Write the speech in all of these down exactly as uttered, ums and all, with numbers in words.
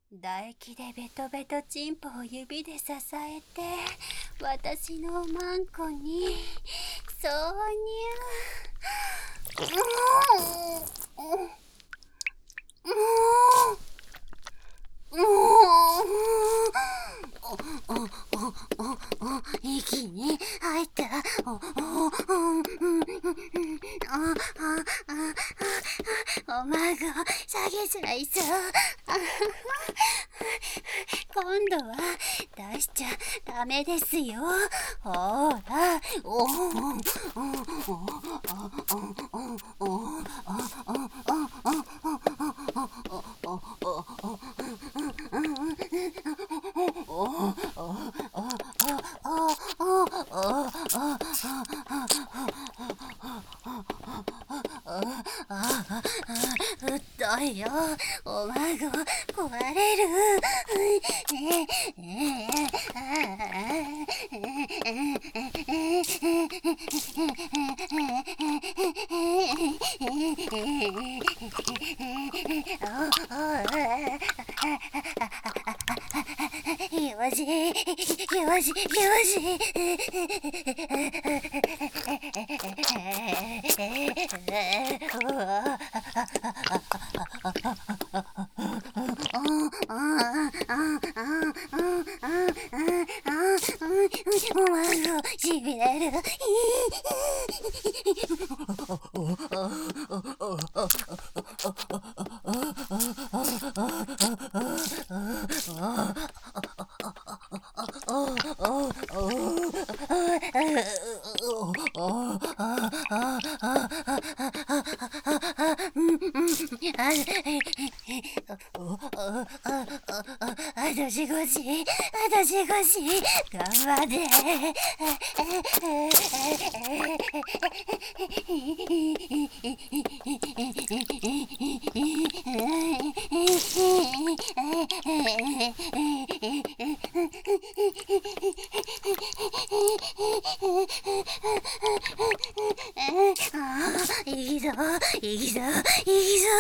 唾液でベトベトチンポを指で支えて、私のマンコに挿入。息に入った。おまご下げちゃいそう。今度は出しちゃダメですよ。ほら、おうっといよ、おまご壊れる。よしよしよし。おまごしびれる。あと少し、あと少し、頑張って。いいぞ、いいぞ、いいぞ。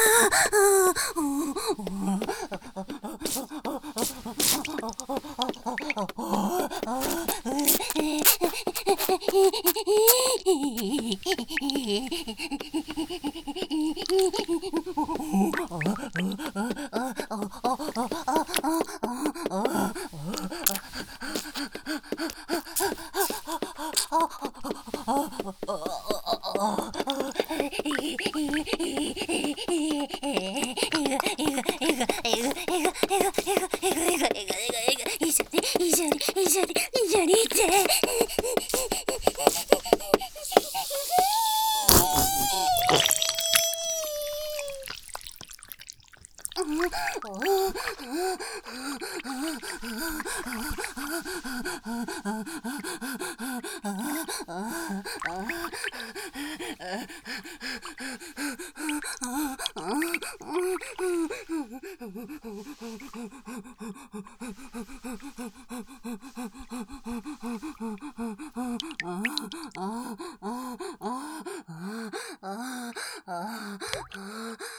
一緒に一緒に一緒に行って。ああ